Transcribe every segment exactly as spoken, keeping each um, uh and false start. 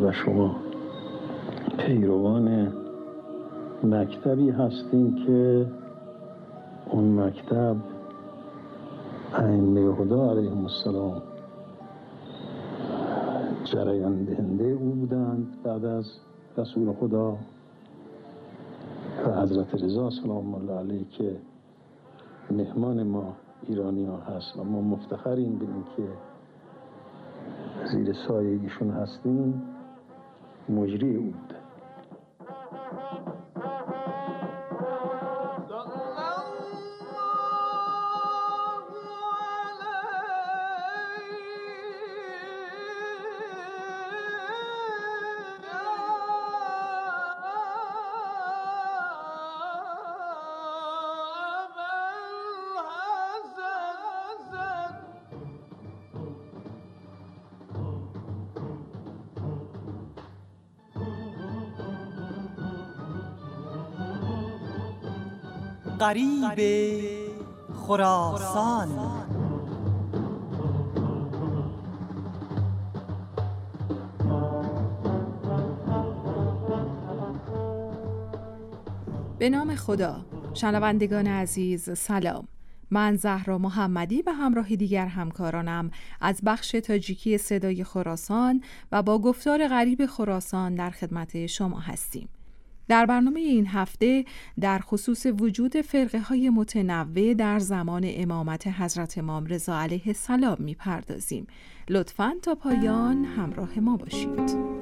و شما پیروان مکتبی هستیم که اون مکتب ائمه هدی علیهم السلام جریان دهنده او بودند بعد از رسول خدا و حضرت رضا سلام الله علیه که مهمان ما ایرانی ها هست و ما مفتخریم به این که زیر سایه ایشون هستیم. مجری او بوده. غریب خراسان. به نام خدا. شنوندگان عزیز سلام. من زهرا محمدی به همراه دیگر همکارانم از بخش تاجیکی صدای خراسان و با گفتار غریب خراسان در خدمت شما هستیم. در برنامه این هفته در خصوص وجود فرقه‌های متنوع در زمان امامت حضرت امام رضا علیه السلام می‌پردازیم. لطفاً تا پایان همراه ما باشید.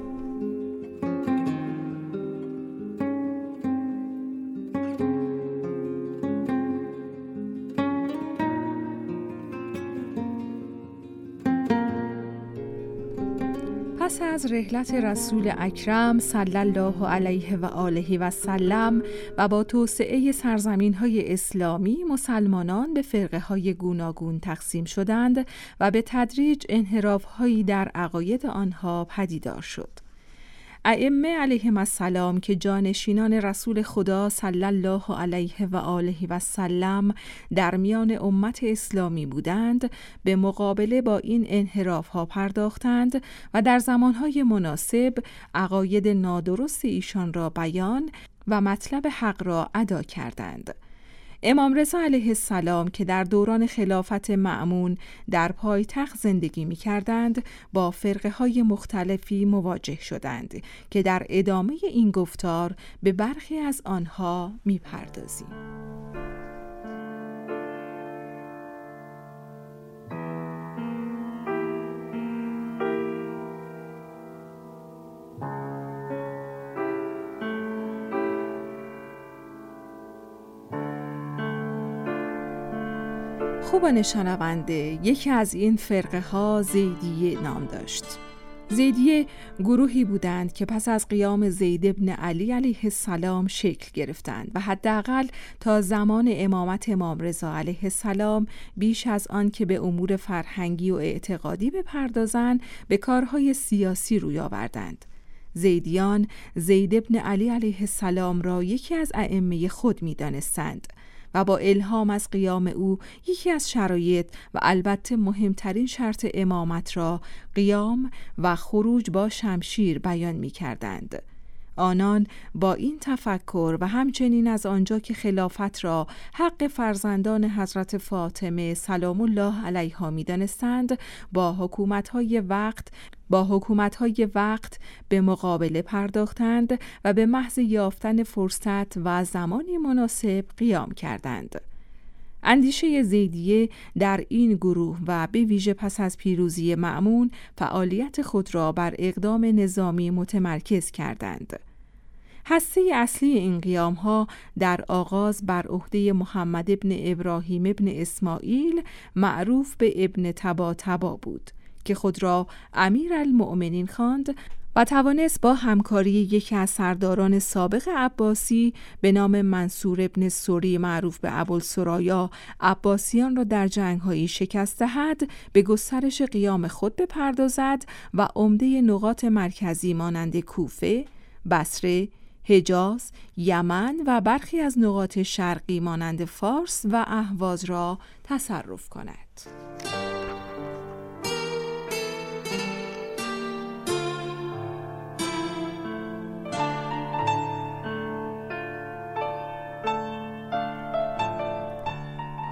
پس از رحلت رسول اکرم صلی الله علیه و آله و سلم و با توسعه سرزمین‌های اسلامی، مسلمانان به فرقه‌های گوناگون تقسیم شدند و به تدریج انحراف‌هایی در عقاید آنها پدیدار شد. ائمه علیهم السلام که جانشینان رسول خدا صلی الله علیه و آله و سلم در میان امت اسلامی بودند، به مقابله با این انحراف‌ها پرداختند و در زمانهای مناسب عقاید نادرست ایشان را بیان و مطلب حق را ادا کردند. امام رضا علیه السلام که در دوران خلافت مأمون در پایتخت زندگی می کردند، با فرقه های مختلفی مواجه شدند که در ادامه این گفتار به برخی از آنها می پردازیم. خوبان شنونده، یکی از این فرقه ها زیدیه نام داشت. زیدیه گروهی بودند که پس از قیام زید ابن علی علیه السلام شکل گرفتند و حداقل تا زمان امامت امام رضا علیه السلام بیش از آن که به امور فرهنگی و اعتقادی بپردازند، به کارهای سیاسی روی آوردند. زیدیان زید ابن علی علیه السلام را یکی از ائمه خود می دانستند و با الهام از قیام او یکی از شرایط و البته مهمترین شرط امامت را قیام و خروج با شمشیر بیان می کردند. آنان با این تفکر و همچنین از آنجا که خلافت را حق فرزندان حضرت فاطمه سلام الله علیها می دانستند، با حکومت‌های وقت با حکومت‌های وقت به مقابله پرداختند و به محض یافتن فرصت و زمانی مناسب قیام کردند. اندیشه زیدیه در این گروه و به ویژه پس از پیروزی مأمون فعالیت خود را بر اقدام نظامی متمرکز کردند. هسته اصلی این قیام‌ها در آغاز بر عهده محمد ابن ابراهیم ابن اسماعیل معروف به ابن طباطبا بود که خود را امیر المؤمنین خواند و توانست با همکاری یکی از سرداران سابق عباسی به نام منصور ابن سوری معروف به ابوالسرایا عباسیان را در جنگ‌هایی شکست دهد، به گسترش قیام خود بپردازد و عمده نقاط مرکزی مانند کوفه، بصره، حجاز، یمن و برخی از نقاط شرقی مانند فارس و اهواز را تصرف کند.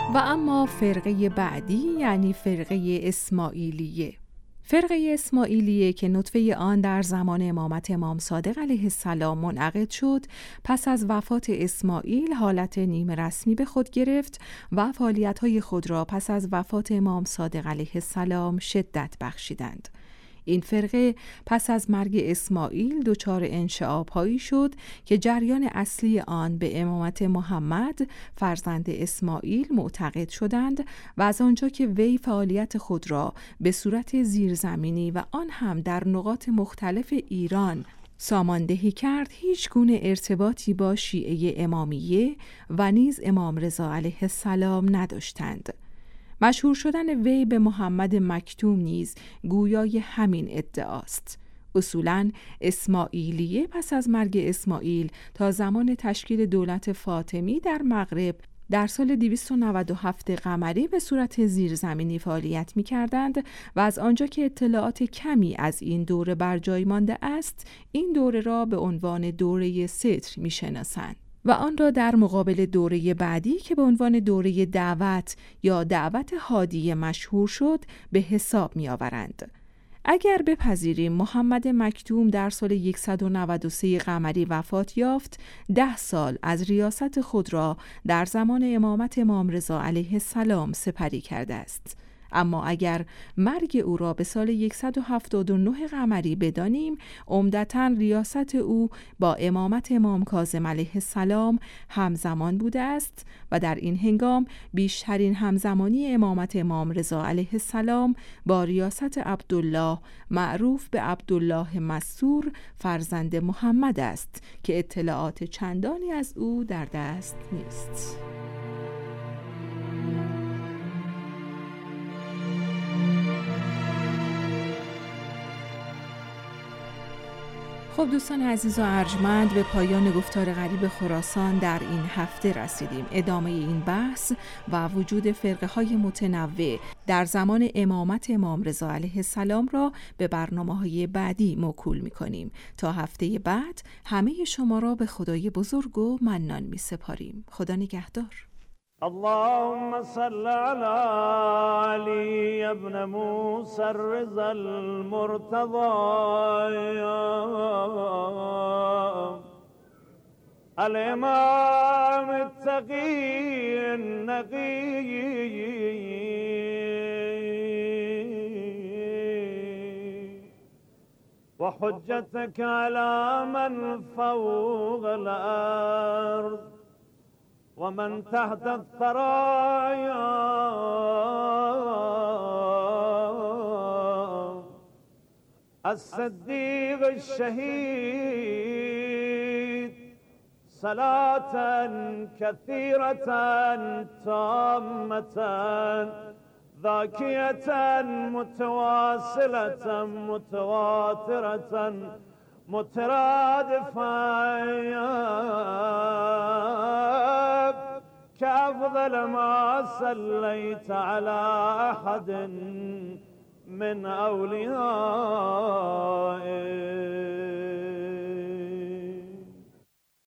و اما فرقه بعدی یعنی فرقه اسماعیلیه. فرقه اسماعیلیه که نطفه آن در زمان امامت امام صادق علیه السلام منعقد شد، پس از وفات اسماعیل حالت نیمه رسمی به خود گرفت و فعالیت‌های خود را پس از وفات امام صادق علیه السلام شدت بخشیدند. این فرقه پس از مرگ اسماعیل دچار انشعاب‌هایی شد که جریان اصلی آن به امامت محمد فرزند اسماعیل معتقد شدند و از آنجا که وی فعالیت خود را به صورت زیرزمینی و آن هم در نقاط مختلف ایران ساماندهی کرد، هیچ گونه ارتباطی با شیعه امامیه و نیز امام رضا علیه السلام نداشتند. مشهور شدن وی به محمد مکتوم نیز گویای همین ادعاست. اصولاً اسماعیلیه پس از مرگ اسماعیل تا زمان تشکیل دولت فاطمی در مغرب در سال دویست و نود و هفت قمری به صورت زیرزمینی فعالیت می کردند و از آنجا که اطلاعات کمی از این دوره بر جای مانده است، این دوره را به عنوان دوره ستر می شناسند و آن را در مقابل دوره بعدی که به عنوان دوره دعوت یا دعوت هادیه مشهور شد به حساب می آورند. اگر بپذیریم محمد مکتوم در سال صد و نود و سه قمری وفات یافت، ده سال از ریاست خود را در زمان امامت امام رضا علیه السلام سپری کرده است. اما اگر مرگ او را به سال صد و هفتاد و نه قمری بدانیم، عمدتاً ریاست او با امامت امام کاظم علیه السلام همزمان بوده است و در این هنگام بیشترین همزمانی امامت امام رضا علیه السلام با ریاست عبدالله معروف به عبدالله مستور فرزند محمد است که اطلاعات چندانی از او در دست نیست. خب دوستان عزیز و ارجمند، به پایان گفتار غریب خراسان در این هفته رسیدیم. ادامه این بحث و وجود فرقه های متنوع در زمان امامت امام رضا علیه السلام را به برنامه های بعدی موکول می کنیم. تا هفته بعد همه شما را به خدای بزرگ و منان می سپاریم. خدا نگهدار. اللهم صل على علي ابن موسى الرضا المرتضى الإمام التقي النقي وحجتك على من فوق الأرض ومن تحت الثرايا الصديق الشهيد صلاة كثيرة تامة ذاكية متواصلة متواترة مترادفة كأفضل ما صليت على أحد من أوليائك